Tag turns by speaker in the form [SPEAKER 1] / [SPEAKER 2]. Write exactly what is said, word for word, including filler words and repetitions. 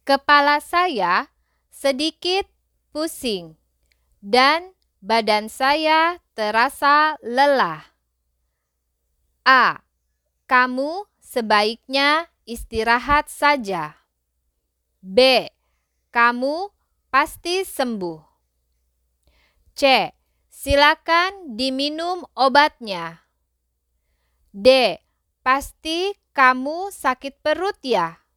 [SPEAKER 1] Kepala saya sedikit pusing dan badan saya terasa lelah. A. Kamu sebaiknya istirahat saja. B. Kamu pasti sembuh. C. Silakan diminum obatnya. D. Pasti kamu sakit perut ya?